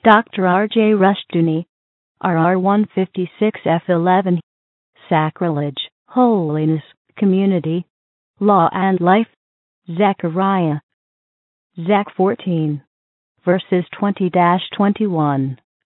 Dr. R.J. Rushdoony, RR 156F11, Sacrilege, Holiness, Community, Law and Life, Zechariah, Zech 14, verses 20-21.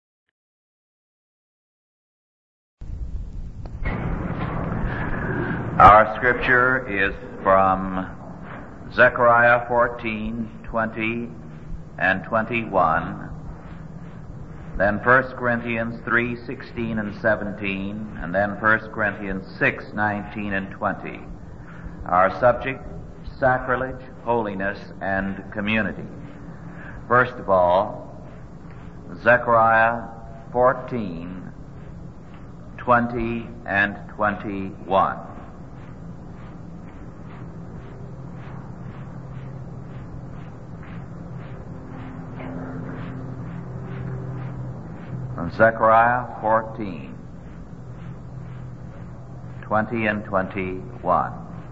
Our scripture is from Zechariah 14, 20 and 21, then 1 Corinthians 3, 16 and 17, and then 1 Corinthians 6, 19 and 20. Our subject, sacrilege, holiness, and community. First of all, Zechariah 14, 20 and 21. Zechariah 14, 20 and 21.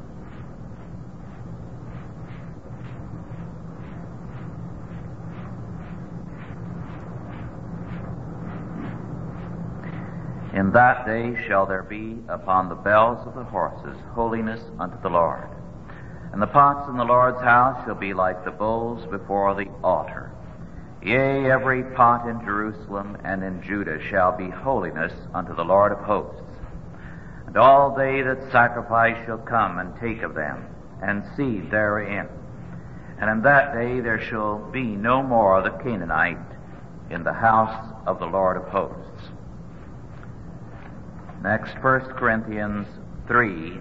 In that day shall there be upon the bells of the horses holiness unto the Lord. And the pots in the Lord's house shall be like the bowls before the altar. Yea, every pot in Jerusalem and in Judah shall be holiness unto the Lord of hosts. And all they that sacrifice shall come and take of them, and seed therein. And in that day there shall be no more the Canaanite in the house of the Lord of hosts. Next, 1 Corinthians 3,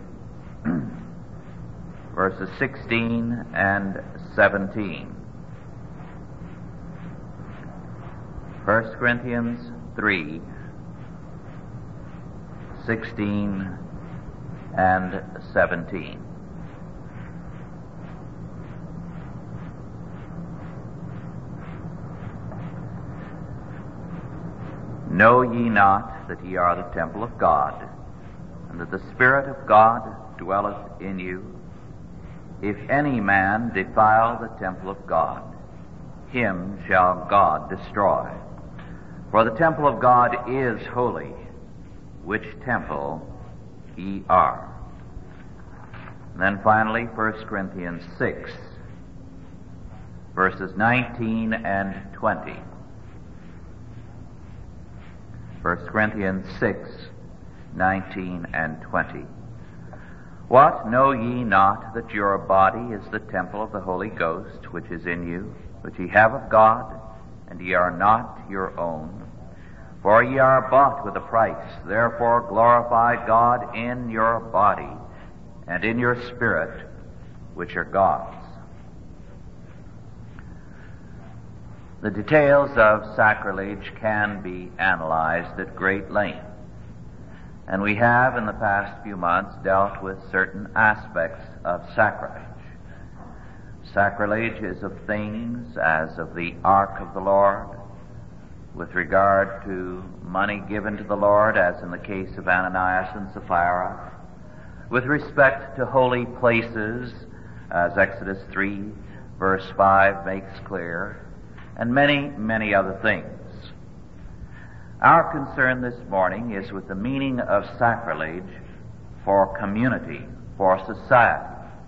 verses 16 and 17. 1 Corinthians 3, 16 and 17. Know ye not that ye are the temple of God, and that the Spirit of God dwelleth in you? If any man defile the temple of God, him shall God destroy. For the temple of God is holy, which temple ye are. And then finally, 1 Corinthians 6, verses 19 and 20. 1 Corinthians 6, 19 and 20. What, know ye not that your body is the temple of the Holy Ghost, which is in you, which ye have of God, and ye are not your own? For ye are bought with a price. Therefore glorify God in your body and in your spirit, which are God's. The details of sacrilege can be analyzed at great length, and we have in the past few months dealt with certain aspects of sacrilege. Sacrilege is of things as of the ark of the Lord, with regard to money given to the Lord, as in the case of Ananias and Sapphira, with respect to holy places, as Exodus 3, verse 5 makes clear, and many, many other things. Our concern this morning is with the meaning of sacrilege for community, for society.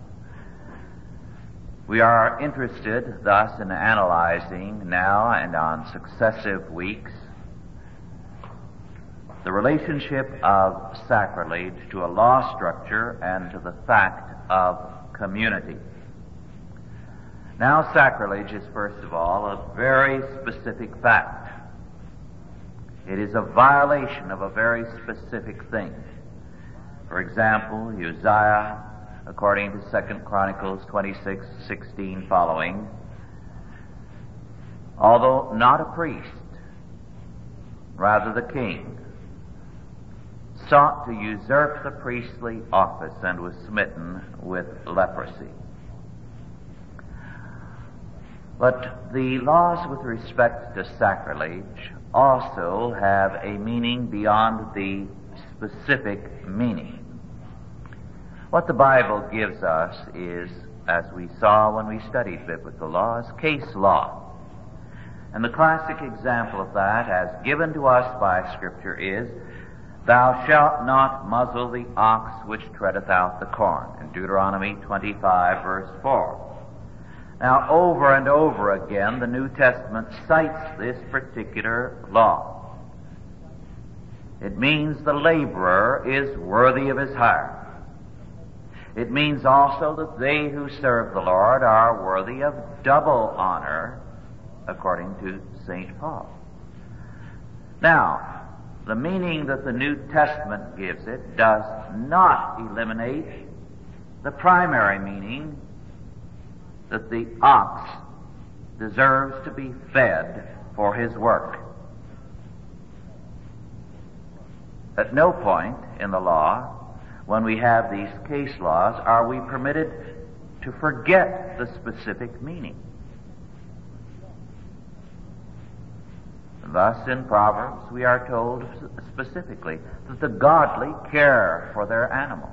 We are interested thus in analyzing now and on successive weeks the relationship of sacrilege to a law structure and to the fact of community. Now, sacrilege is, first of all, a very specific fact. It is a violation of a very specific thing. For example, Uzziah, according to 2 Chronicles 26:16 following, although not a priest, rather the king, sought to usurp the priestly office and was smitten with leprosy. But the laws with respect to sacrilege also have a meaning beyond the specific meaning. What the Bible gives us is, as we saw when we studied biblical laws, case law. And the classic example of that, as given to us by Scripture, is, "Thou shalt not muzzle the ox which treadeth out the corn," in Deuteronomy 25, verse 4. Now, over and over again, the New Testament cites this particular law. It means the laborer is worthy of his hire. It means also that they who serve the Lord are worthy of double honor, according to St. Paul. Now, the meaning that the New Testament gives it does not eliminate the primary meaning that the ox deserves to be fed for his work. At no point in the law, when we have these case laws, are we permitted to forget the specific meaning. Thus, in Proverbs, we are told specifically that the godly care for their animals.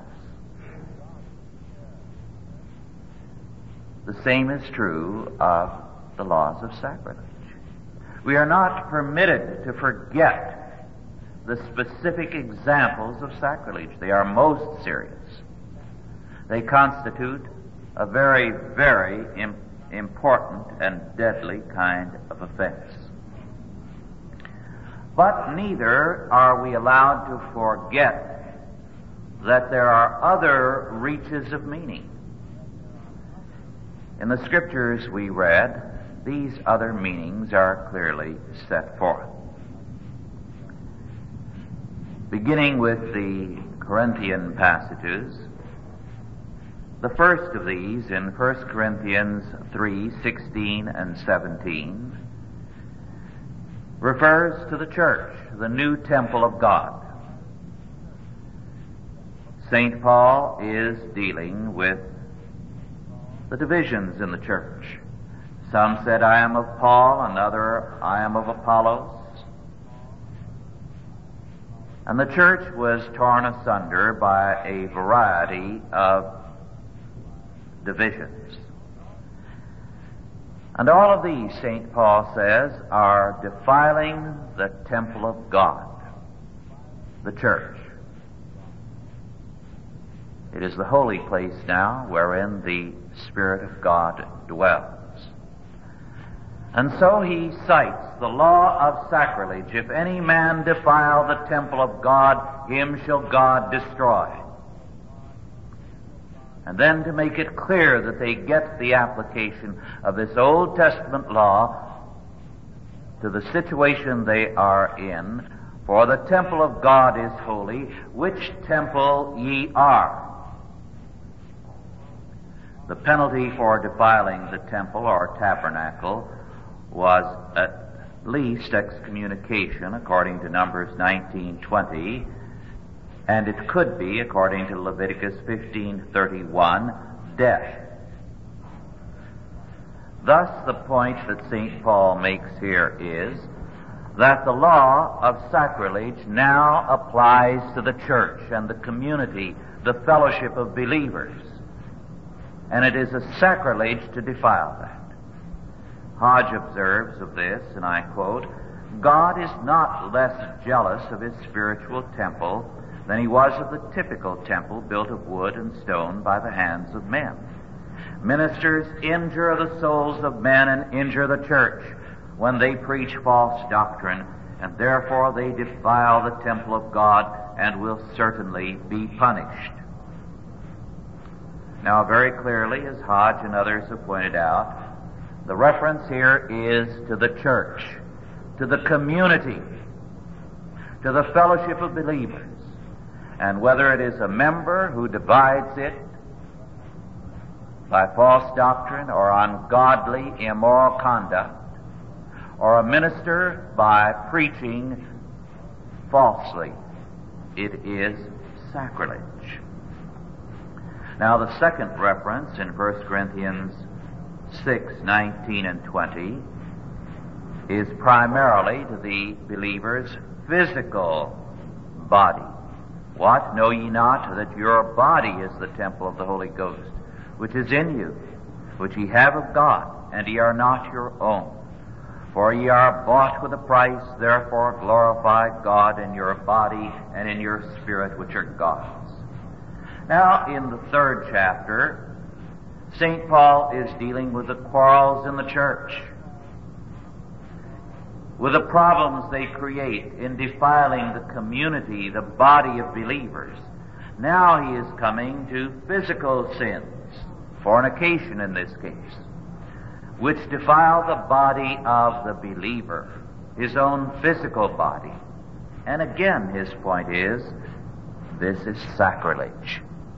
The same is true of the laws of sacrilege. We are not permitted to forget the specific examples of sacrilege. They are most serious. They constitute a very, very important and deadly kind of offense. But neither are we allowed to forget that there are other reaches of meaning. In the Scriptures we read, these other meanings are clearly set forth. Beginning with the Corinthian passages, the first of these in 1 Corinthians 3:16 and 17 refers to the church, the new temple of God. St. Paul is dealing with the divisions in the church. Some said, "I am of Paul," another, "I am of Apollos." And the church was torn asunder by a variety of divisions. And all of these, St. Paul says, are defiling the temple of God, the church. It is the holy place now wherein the Spirit of God dwells. And so he cites the law of sacrilege. "If any man defile the temple of God, him shall God destroy." And then to make it clear that they get the application of this Old Testament law to the situation they are in, "For the temple of God is holy, which temple ye are." The penalty for defiling the temple or tabernacle was at least excommunication, according to Numbers 19:20, and it could be, according to Leviticus 15:31, death. Thus, the point that St. Paul makes here is that the law of sacrilege now applies to the church and the community, the fellowship of believers, and it is a sacrilege to defile that. Hodge observes of this, and I quote, "God is not less jealous of his spiritual temple than he was of the typical temple built of wood and stone by the hands of men. Ministers injure the souls of men and injure the church when they preach false doctrine, and therefore they defile the temple of God and will certainly be punished." Now, very clearly, as Hodge and others have pointed out, the reference here is to the church, to the community, to the fellowship of believers. And whether it is a member who divides it by false doctrine or ungodly, immoral conduct, or a minister by preaching falsely, it is sacrilege. Now, the second reference in 1 Corinthians 6:19 and 20 is primarily to the believer's physical body. "What? Know ye not that your body is the temple of the Holy Ghost, which is in you, which ye have of God, and ye are not your own? For ye are bought with a price, therefore glorify God in your body and in your spirit, which are God's. Now, in the 3rd chapter, St. Paul is dealing with the quarrels in the church, with the problems they create in defiling the community, the body of believers. Now he is coming to physical sins, fornication in this case, which defile the body of the believer, his own physical body. And again, his point is, this is sacrilege.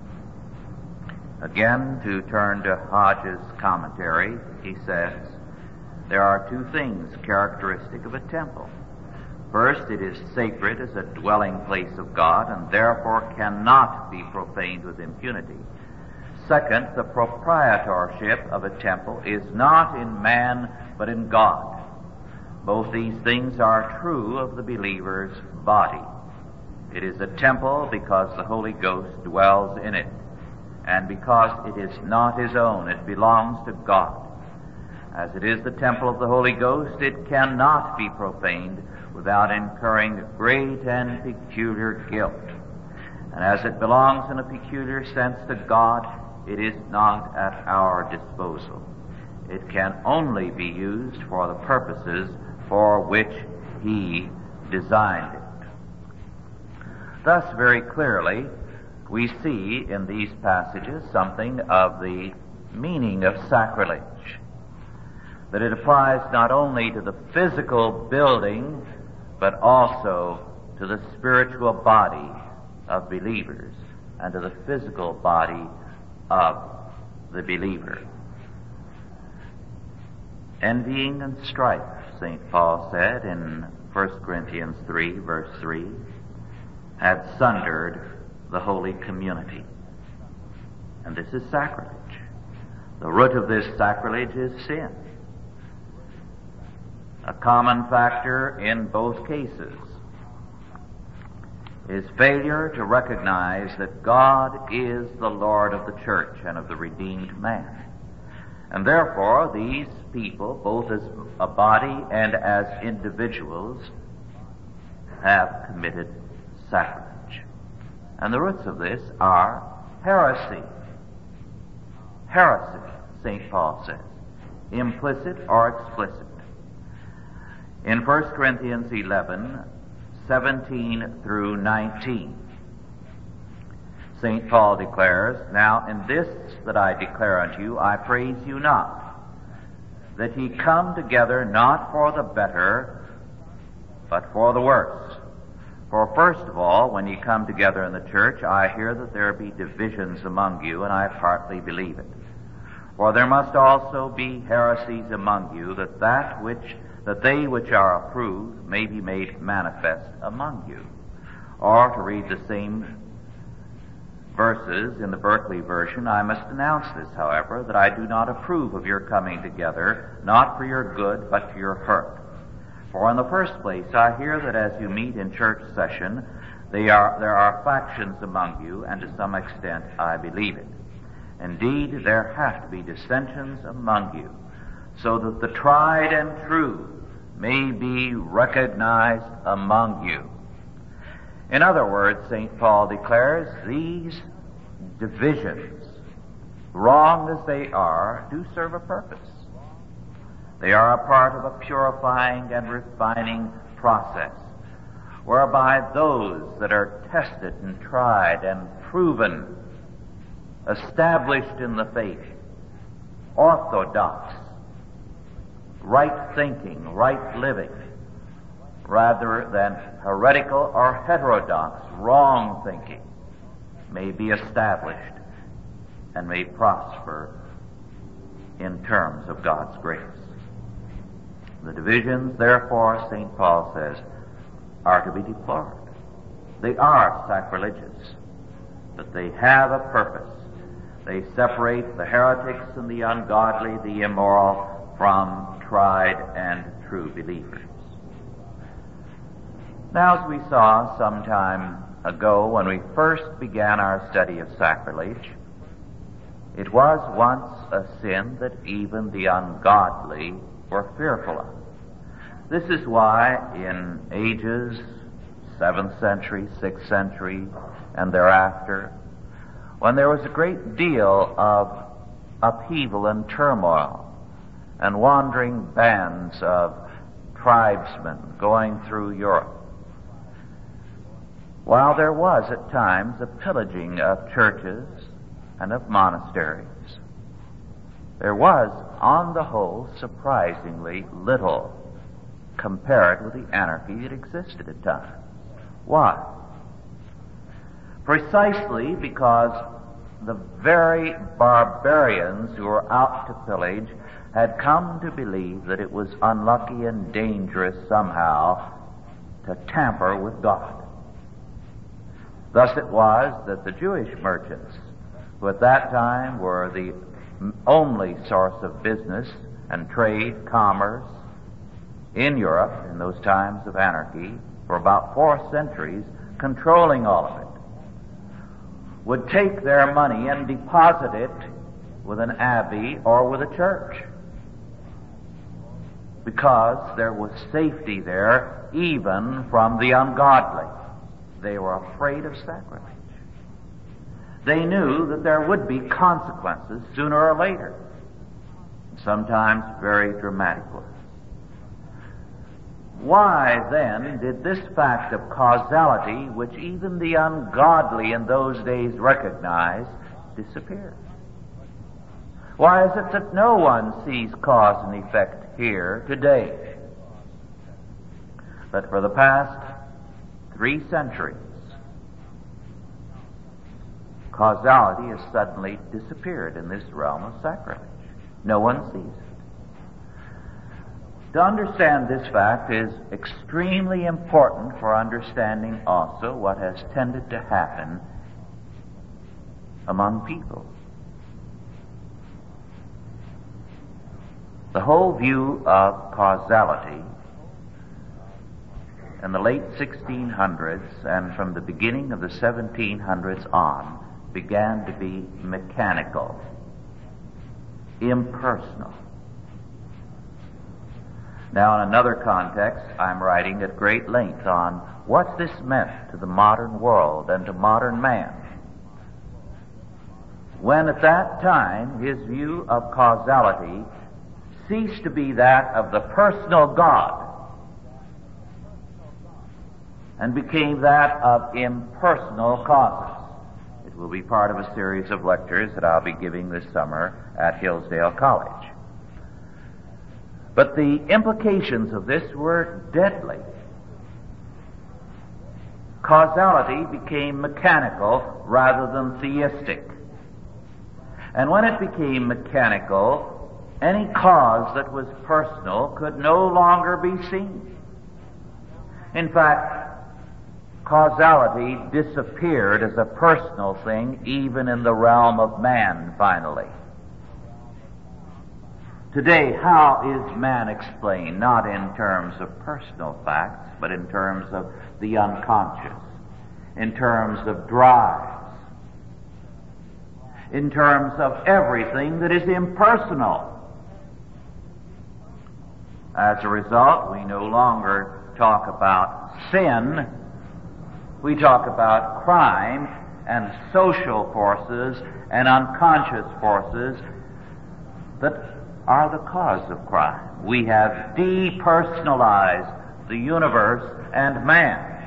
Again, to turn to Hodge's commentary, he says, there are 2 things characteristic of a temple. First, it is sacred as a dwelling place of God, and therefore cannot be profaned with impunity. Second, the proprietorship of a temple is not in man, but in God. Both these things are true of the believer's body. It is a temple because the Holy Ghost dwells in it, and because it is not his own, it belongs to God. As it is the temple of the Holy Ghost, it cannot be profaned without incurring great and peculiar guilt. And as it belongs in a peculiar sense to God, it is not at our disposal. It can only be used for the purposes for which he designed it. Thus, very clearly, we see in these passages something of the meaning of sacrilege, that it applies not only to the physical building, but also to the spiritual body of believers and to the physical body of the believer. Envying and strife, St. Paul said in 1 Corinthians 3, verse 3, had sundered the holy community. And this is sacrilege. The root of this sacrilege is sin. A common factor in both cases is failure to recognize that God is the Lord of the church and of the redeemed man. And therefore, these people, both as a body and as individuals, have committed sacrilege. And the roots of this are heresy. Heresy, St. Paul says, implicit or explicit. In 1 Corinthians 11, 17 through 19, St. Paul declares, "Now in this that I declare unto you, I praise you not, that ye come together not for the better, but for the worse. For first of all, when ye come together in the church, I hear that there be divisions among you, and I partly believe it. For there must also be heresies among you, that they which are approved may be made manifest among you." Or, to read the same verses in the Berkeley version, "I must announce this, however, that I do not approve of your coming together, not for your good, but to your hurt. For in the first place, I hear that as you meet in church session, there are factions among you, and to some extent I believe it. Indeed, there have to be dissensions among you, so that the tried and true may be recognized among you." In other words, St. Paul declares these divisions, wrong as they are, do serve a purpose. They are a part of a purifying and refining process, whereby those that are tested and tried and proven, established in the faith, orthodox, right thinking, right living, rather than heretical or heterodox, wrong thinking, may be established and may prosper in terms of God's grace. The divisions, therefore, St. Paul says, are to be deplored. They are sacrilegious, but they have a purpose. They separate the heretics and the ungodly, the immoral, from tried and true believers. Now, as we saw some time ago when we first began our study of sacrilege, it was once a sin that even the ungodly were fearful of. This is why in ages, 7th century, 6th century, and thereafter, when there was a great deal of upheaval and turmoil, and wandering bands of tribesmen going through Europe, while there was at times a pillaging of churches and of monasteries, there was, on the whole, surprisingly little compared with the anarchy that existed at times. Why? Precisely because the very barbarians who were out to pillage had come to believe that it was unlucky and dangerous somehow to tamper with God. Thus it was that the Jewish merchants, who at that time were the only source of business and trade, commerce in Europe in those times of anarchy, for about 4 centuries, controlling all of it, would take their money and deposit it with an abbey or with a church, because there was safety there even from the ungodly. They were afraid of sacrilege. They knew that there would be consequences sooner or later, sometimes very dramatic ones. Why then did this fact of causality, which even the ungodly in those days recognized, disappear? Why is it that no one sees cause and effect here today? But for the past 3 centuries, causality has suddenly disappeared in this realm of sacrilege. No one sees it. To understand this fact is extremely important for understanding also what has tended to happen among people. The whole view of causality in the late 1600s and from the beginning of the 1700s on began to be mechanical, impersonal. Now, in another context, I'm writing at great length on what this meant to the modern world and to modern man, when at that time his view of causality ceased to be that of the personal God and became that of impersonal causes. It will be part of a series of lectures that I'll be giving this summer at Hillsdale College. But the implications of this were deadly. Causality became mechanical rather than theistic. And when it became mechanical, any cause that was personal could no longer be seen. In fact, causality disappeared as a personal thing even in the realm of man finally. Today, how is man explained? Not in terms of personal facts, but in terms of the unconscious, in terms of drives, in terms of everything that is impersonal. As a result, we no longer talk about sin. We talk about crime and social forces and unconscious forces that are the cause of crime. We have depersonalized the universe and man.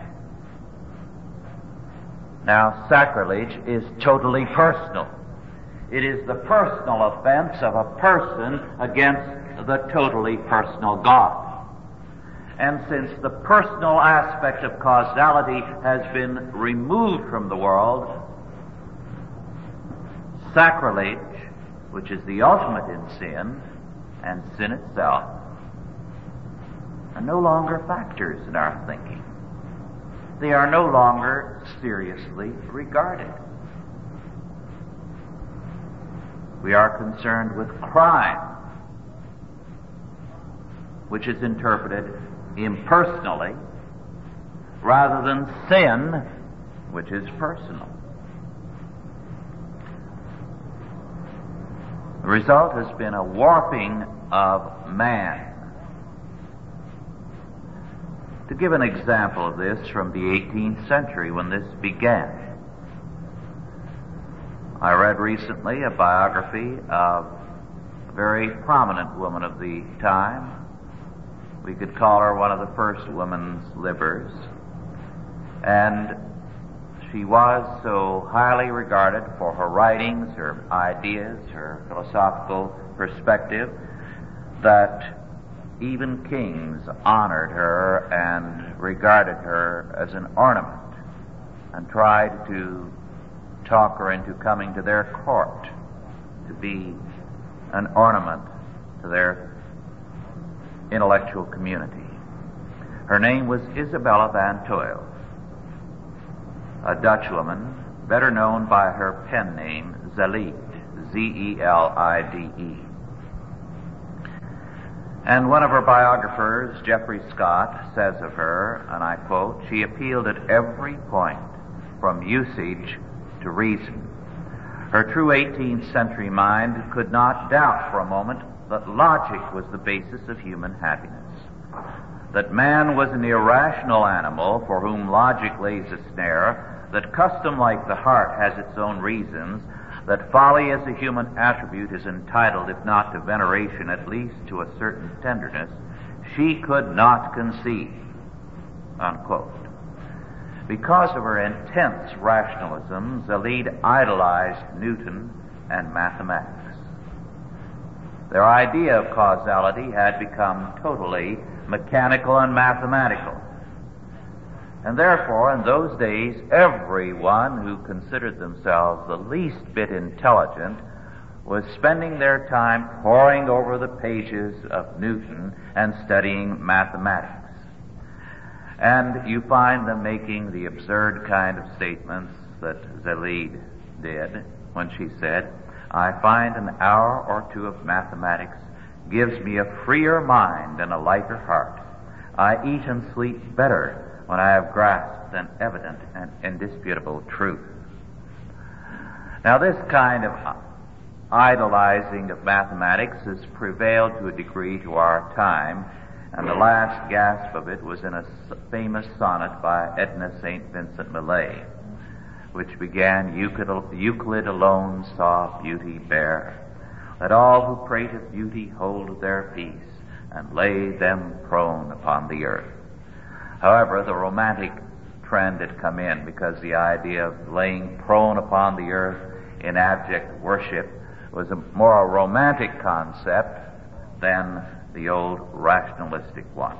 Now, sacrilege is totally personal. It is the personal offense of a person against the totally personal God. And since the personal aspect of causality has been removed from the world, sacrilege, which is the ultimate in sin, and sin itself, are no longer factors in our thinking. They are no longer seriously regarded. We are concerned with crime, which is interpreted impersonally, rather than sin, which is personal. The result has been a warping of man To give an example of this from the 18th century when this began, I read recently a biography of a very prominent woman of the time. We could call her one of the first women's livers. And she was so highly regarded for her writings, her ideas, her philosophical perspective, that even kings honored her and regarded her as an ornament and tried to talk her into coming to their court to be an ornament to their intellectual community. Her name was Isabella van Tuyl, a Dutch woman, better known by her pen name Zelide, Z-E-L-I-D-E. And one of her biographers, Geoffrey Scott, says of her, and I quote, "She appealed at every point, from usage to reason. Her true 18th century mind could not doubt for a moment that logic was the basis of human happiness, that man was an irrational animal for whom logic lays a snare, that custom, like the heart, has its own reasons, that folly as a human attribute is entitled, if not to veneration, at least to a certain tenderness, she could not conceive," unquote. Because of her intense rationalism, Zelide idolized Newton and mathematics. Their idea of causality had become totally mechanical and mathematical. And therefore, in those days, everyone who considered themselves the least bit intelligent was spending their time poring over the pages of Newton and studying mathematics. And you find them making the absurd kind of statements that Zelide did when she said, "I find an hour or two of mathematics gives me a freer mind and a lighter heart. I eat and sleep better when I have grasped an evident and indisputable truth." Now, this kind of idolizing of mathematics has prevailed to a degree to our time, and the last gasp of it was in a famous sonnet by Edna St. Vincent Millay, which began, "Euclid alone saw beauty bare. Let all who prate of beauty hold their peace, and lay them prone upon the earth." However, the romantic trend had come in, because the idea of laying prone upon the earth in abject worship was more a romantic concept than the old rationalistic one.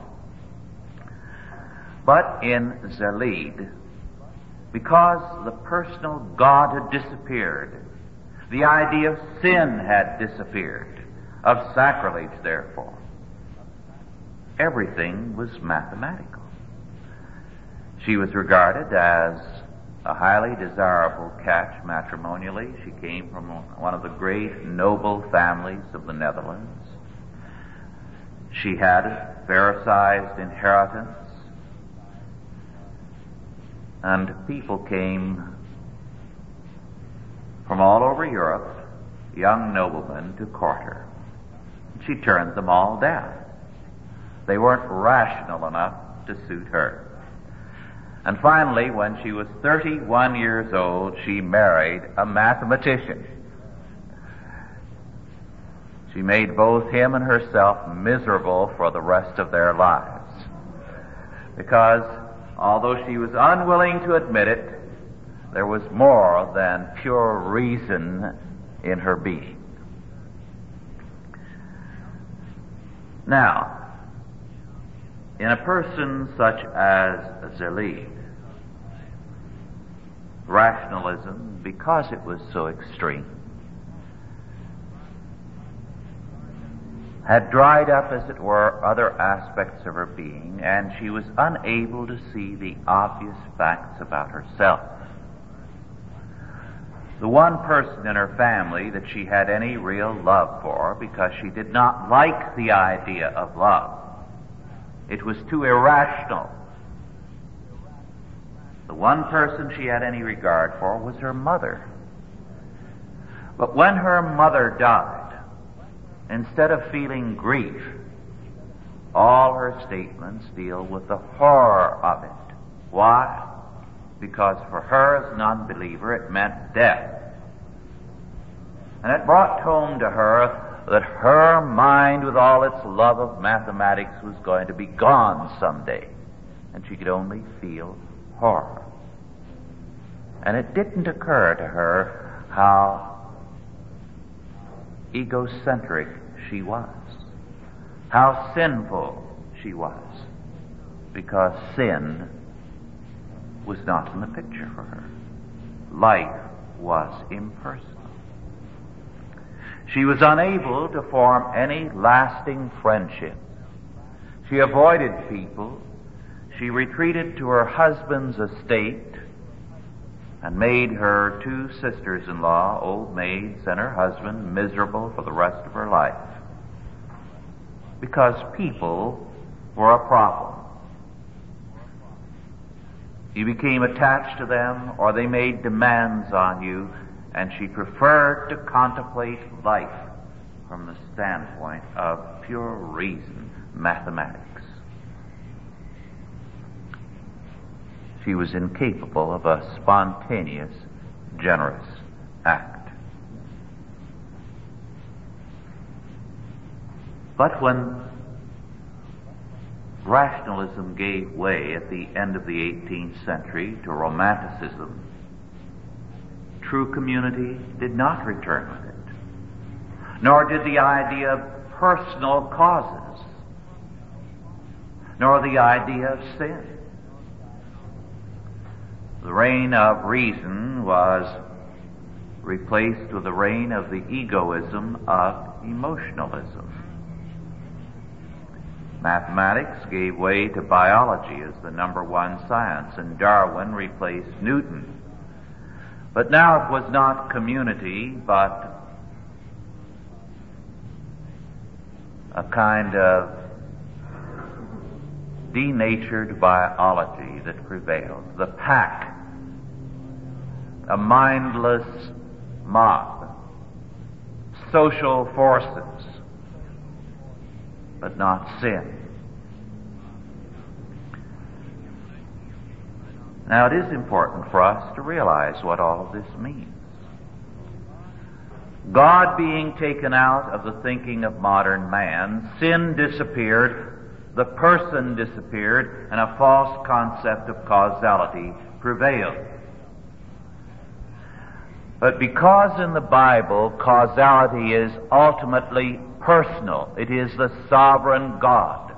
But in Zelide, because the personal God had disappeared, the idea of sin had disappeared, of sacrilege, therefore, everything was mathematical. She was regarded as a highly desirable catch matrimonially. She came from one of the great noble families of the Netherlands. She had a fair-sized inheritance, and people came from all over Europe, young noblemen, to court her. She turned them all down. They weren't rational enough to suit her. And finally, when she was 31 years old, she married a mathematician. She made both him and herself miserable for the rest of their lives, because although she was unwilling to admit it, there was more than pure reason in her being. Now, in a person such as Zelide, rationalism, because it was so extreme, had dried up, as it were, other aspects of her being, and she was unable to see the obvious facts about herself. The one person in her family that she had any real love for, because she did not like the idea of love. It was too irrational. The one person she had any regard for was her mother. But when her mother died, instead of feeling grief, all her statements deal with the horror of it. Why? Because for her as an unbeliever it meant death. And it brought home to her that her mind with all its love of mathematics was going to be gone someday. And she could only feel horror. And it didn't occur to her how egocentric she was, how sinful she was, because sin was not in the picture for her. Life was impersonal. She was unable to form any lasting friendship. She avoided people. She retreated to her husband's estate and made her two sisters-in-law, old maids, and her husband miserable for the rest of her life. Because people were a problem. You became attached to them, or they made demands on you, and she preferred to contemplate life from the standpoint of pure reason, mathematics. She was incapable of a spontaneous, generous act. But when rationalism gave way at the end of the 18th century to Romanticism, true community did not return with it, nor did the idea of personal causes, nor the idea of sin. The reign of reason was replaced with the reign of the egoism of emotionalism. Mathematics gave way to biology as the number one science, and Darwin replaced Newton. But now it was not community, but a kind of denatured biology that prevailed. The pack, a mindless mob, social forces, but not sin. Now it is important for us to realize what all of this means. God being taken out of the thinking of modern man, sin disappeared, the person disappeared, and a false concept of causality prevailed. But because in the Bible causality is ultimately personal, it is the sovereign God,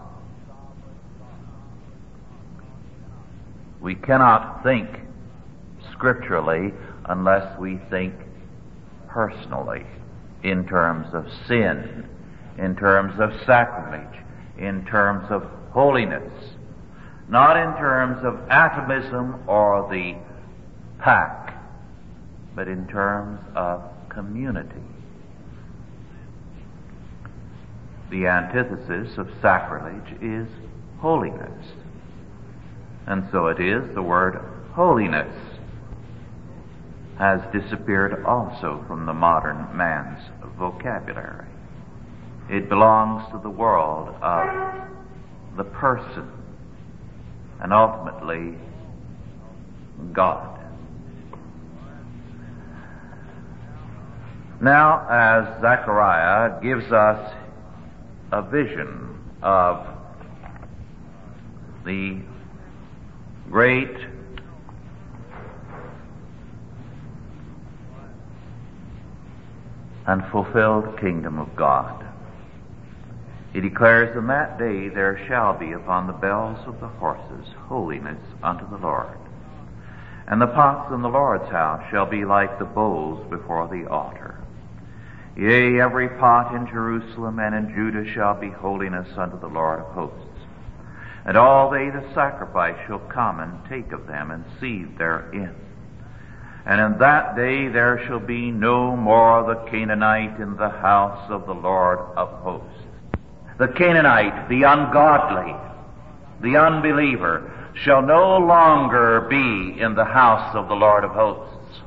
we cannot think scripturally unless we think personally, in terms of sin, in terms of sacrilege, in terms of holiness, not in terms of atomism or the pack, but in terms of community. The antithesis of sacrilege is holiness. And so it is, the word holiness has disappeared also from the modern man's vocabulary. It belongs to the world of the person and ultimately God. Now, as Zechariah gives us a vision of the great and fulfilled kingdom of God, he declares, "In that day there shall be upon the bells of the horses holiness unto the Lord. And the pots in the Lord's house shall be like the bowls before the altar. Yea, every pot in Jerusalem and in Judah shall be holiness unto the Lord of hosts. And all they that sacrifice shall come and take of them and seethe therein. And in that day there shall be no more the Canaanite in the house of the Lord of hosts." The Canaanite, the ungodly, the unbeliever, shall no longer be in the house of the Lord of hosts.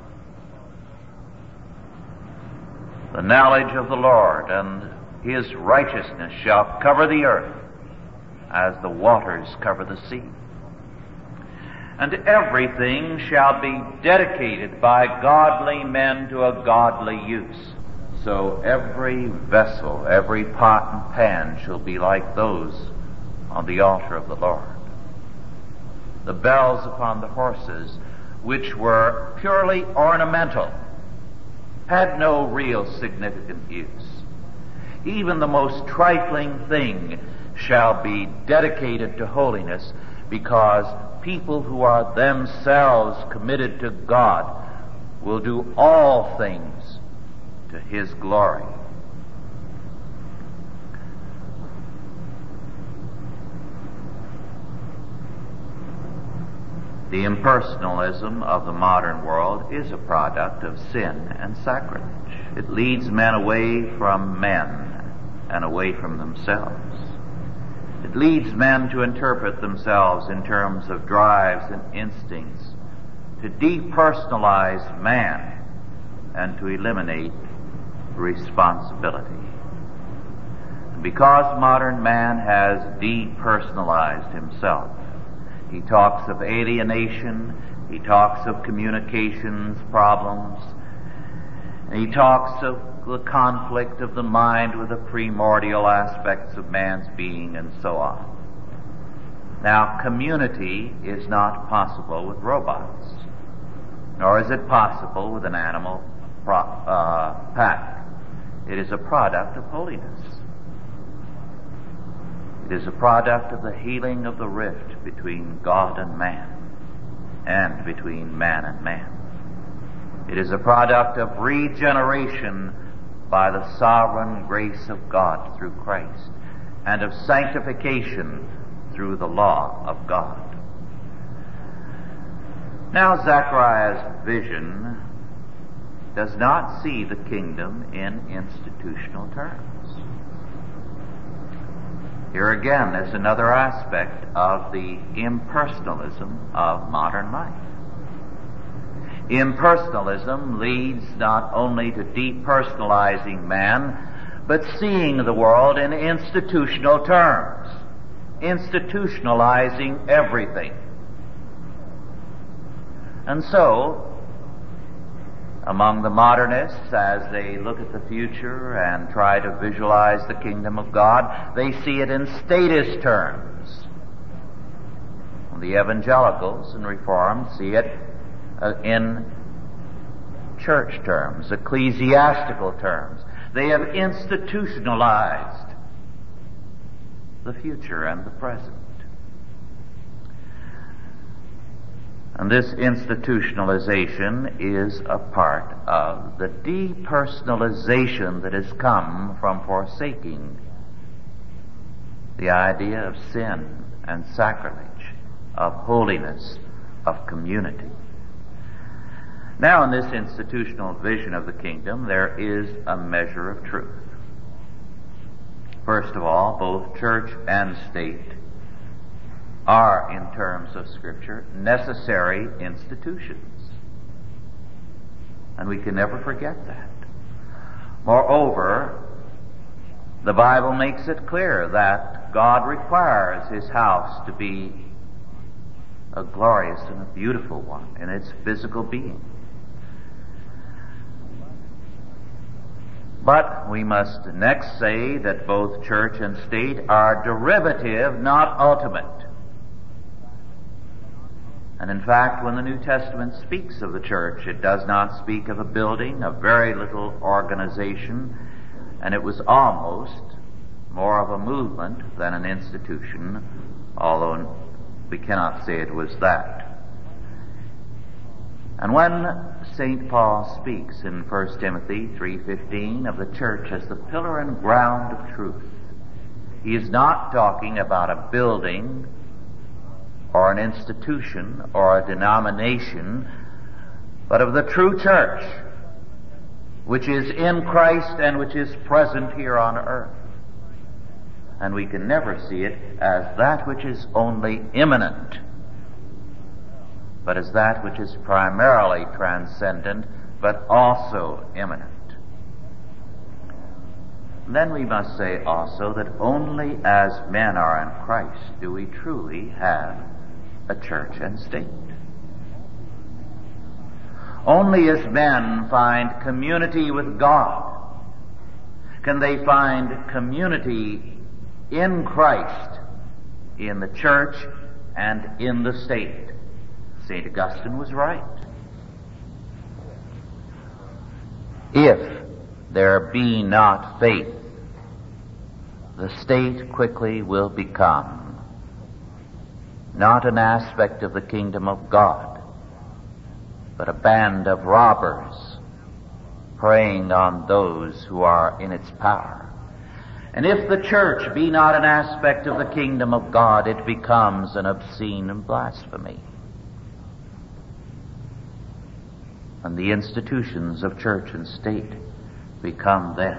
The knowledge of the Lord and His righteousness shall cover the earth, as the waters cover the sea. And everything shall be dedicated by godly men to a godly use. So every vessel, every pot and pan shall be like those on the altar of the Lord. The bells upon the horses, which were purely ornamental, had no real significant use. Even the most trifling thing shall be dedicated to holiness, because people who are themselves committed to God will do all things to His glory. The impersonalism of the modern world is a product of sin and sacrilege. It leads men away from men and away from themselves. It leads men to interpret themselves in terms of drives and instincts, to depersonalize man and to eliminate responsibility. And because modern man has depersonalized himself, he talks of alienation, he talks of communications problems, and he talks of the conflict of the mind with the primordial aspects of man's being, and so on. Now, community is not possible with robots, nor is it possible with an animal pack. It is a product of holiness. It is a product of the healing of the rift between God and man, and between man and man. It is a product of regeneration by the sovereign grace of God through Christ, and of sanctification through the law of God. Now, Zechariah's vision does not see the kingdom in institutional terms. Here again is another aspect of the impersonalism of modern life. Impersonalism leads not only to depersonalizing man, but seeing the world in institutional terms, institutionalizing everything. And so, among the modernists, as they look at the future and try to visualize the kingdom of God, they see it in statist terms. The evangelicals and Reformed see it in church terms, ecclesiastical terms. They have institutionalized the future and the present. And this institutionalization is a part of the depersonalization that has come from forsaking the idea of sin and sacrilege, of holiness, of community. Now, in this institutional vision of the kingdom, there is a measure of truth. First of all, both church and state are, in terms of Scripture, necessary institutions. And we can never forget that. Moreover, the Bible makes it clear that God requires His house to be a glorious and a beautiful one in its physical being. But we must next say that both church and state are derivative, not ultimate. And in fact, when the New Testament speaks of the church, it does not speak of a building, a very little organization, and it was almost more of a movement than an institution, although we cannot say it was that. And when St. Paul speaks in 1 Timothy 3:15 of the church as the pillar and ground of truth, he is not talking about a building or an institution or a denomination, but of the true church, which is in Christ and which is present here on earth. And we can never see it as that which is only immanent, but as that which is primarily transcendent, but also immanent. then we must say also that only as men are in Christ do we truly have a church and state. Only as men find community with God can they find community in Christ, in the church, and in the state. St. Augustine was right. If there be not faith, the state quickly will become not an aspect of the kingdom of God, but a band of robbers preying on those who are in its power. And if the church be not an aspect of the kingdom of God, it becomes an obscene and blasphemy. And the institutions of church and state become then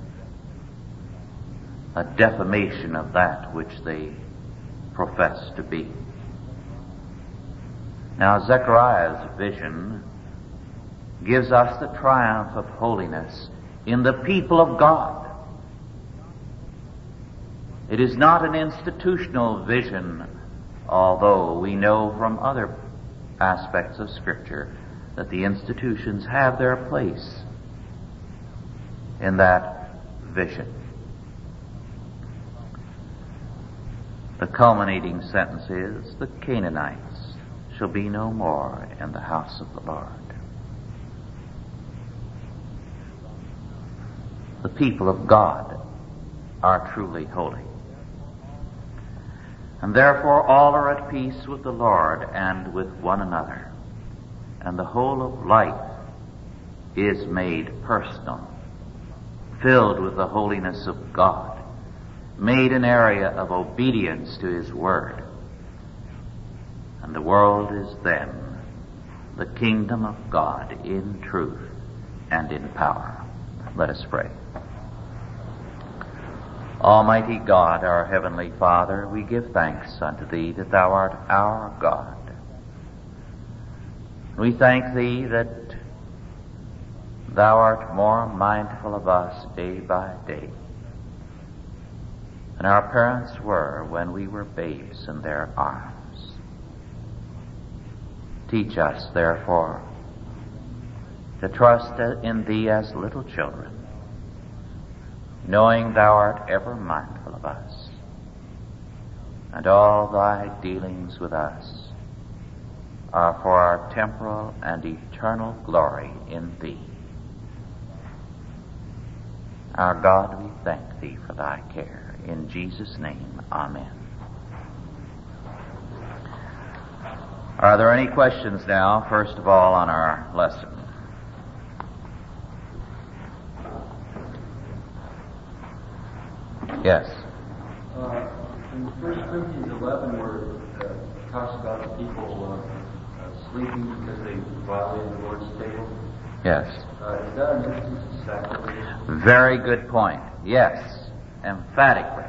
a defamation of that which they profess to be. Now, Zechariah's vision gives us the triumph of holiness in the people of God. It is not an institutional vision, although we know from other aspects of Scripture that the institutions have their place in that vision. The culminating sentence is, the Canaanites shall be no more in the house of the Lord. The people of God are truly holy. And therefore all are at peace with the Lord and with one another. And the whole of life is made personal, filled with the holiness of God, made an area of obedience to His Word. And the world is then the kingdom of God in truth and in power. Let us pray. Almighty God, our Heavenly Father, we give thanks unto Thee that Thou art our God. We thank Thee that Thou art more mindful of us day by day than our parents were when we were babes in their arms. Teach us, therefore, to trust in Thee as little children, knowing Thou art ever mindful of us, and all Thy dealings with us are for our temporal and eternal glory in Thee. Our God, we thank Thee for Thy care. In Jesus' name, amen. Are there any questions now, first of all, on our lesson? Yes. In 1 Corinthians 11, where it talks about the people sleeping because they violated the Lord's table. Yes. Is that an instance of sacrilege? Very good point. Yes, emphatically.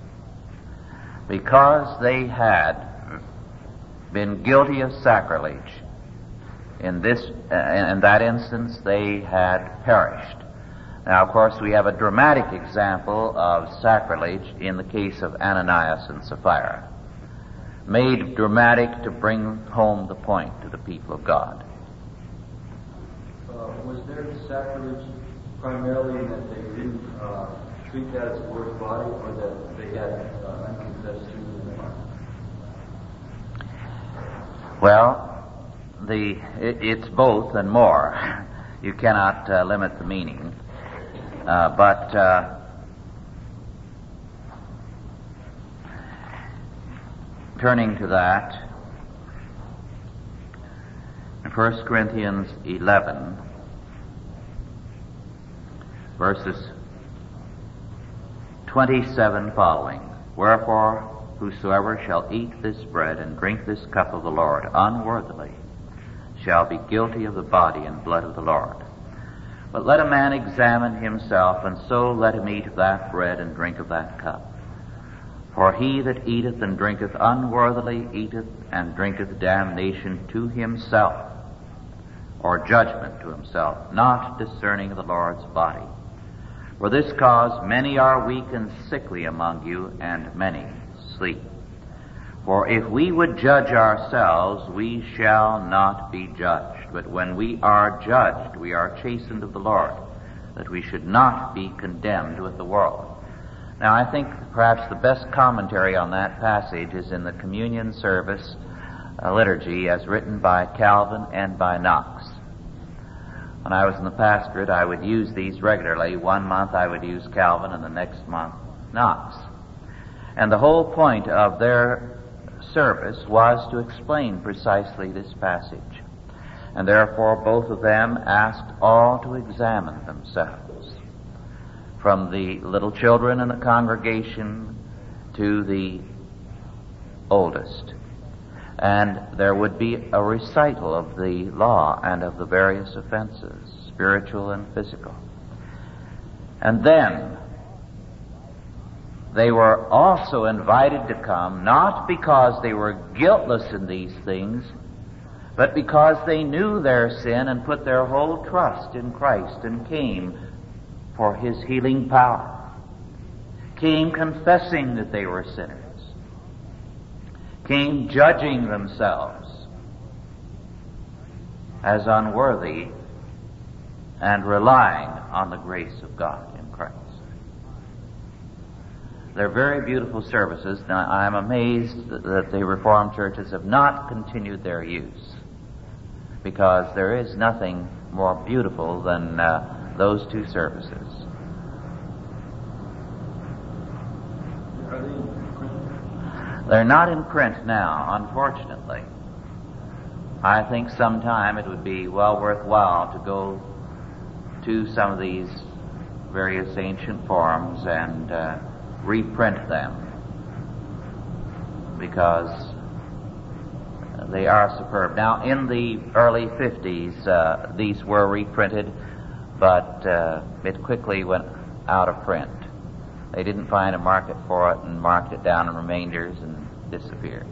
Because they had been guilty of sacrilege, in that instance they had perished. Now, of course, we have a dramatic example of sacrilege in the case of Ananias and Sapphira, made dramatic to bring home the point to the people of God. Was their sacrilege primarily in that they didn't treat that as the Lord's body, or that they had unconfessed sins in their heart? Well, it's both and more. You cannot limit the meaning. But turning to that, in 1 Corinthians 11, verses 27 following, wherefore whosoever shall eat this bread and drink this cup of the Lord unworthily shall be guilty of the body and blood of the Lord. But let a man examine himself, and so let him eat of that bread and drink of that cup. For he that eateth and drinketh unworthily eateth and drinketh damnation to himself, or judgment to himself, not discerning the Lord's body. For this cause many are weak and sickly among you, and many sleep. For if we would judge ourselves, we shall not be judged. But when we are judged, we are chastened of the Lord, that we should not be condemned with the world. Now, I think perhaps the best commentary on that passage is in the communion service liturgy as written by Calvin and by Knox. When I was in the pastorate, I would use these regularly. 1 month I would use Calvin, and the next month Knox. And the whole point of their service was to explain precisely this passage. And therefore both of them asked all to examine themselves, from the little children in the congregation to the oldest. And there would be a recital of the law and of the various offenses, spiritual and physical. And then they were also invited to come, not because they were guiltless in these things, but because they knew their sin and put their whole trust in Christ and came for His healing power, came confessing that they were sinners, came judging themselves as unworthy and relying on the grace of God in Christ. They're very beautiful services. Now, I'm amazed that the Reformed churches have not continued their use, because there is nothing more beautiful than those two services. Are they in print? They're not in print now, unfortunately. I think sometime it would be well worthwhile to go to some of these various ancient forms and reprint them, because they are superb. Now, in the early 50s, these were reprinted, but it quickly went out of print. They didn't find a market for it and marked it down in remainders and disappeared.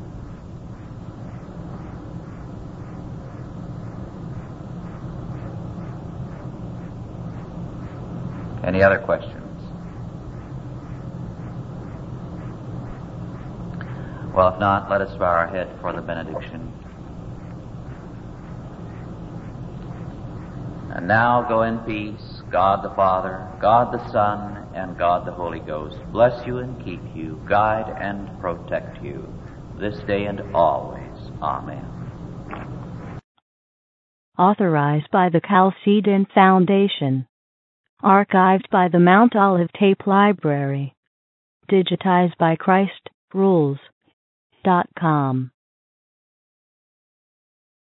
Any other questions? Well, if not, let us bow our head for the benediction. And now go in peace. God the Father, God the Son, and God the Holy Ghost bless you and keep you, guide and protect you, this day and always. Amen. Authorized by the Chalcedon Foundation. Archived by the Mount Olive Tape Library. Digitized by ChristRules.com.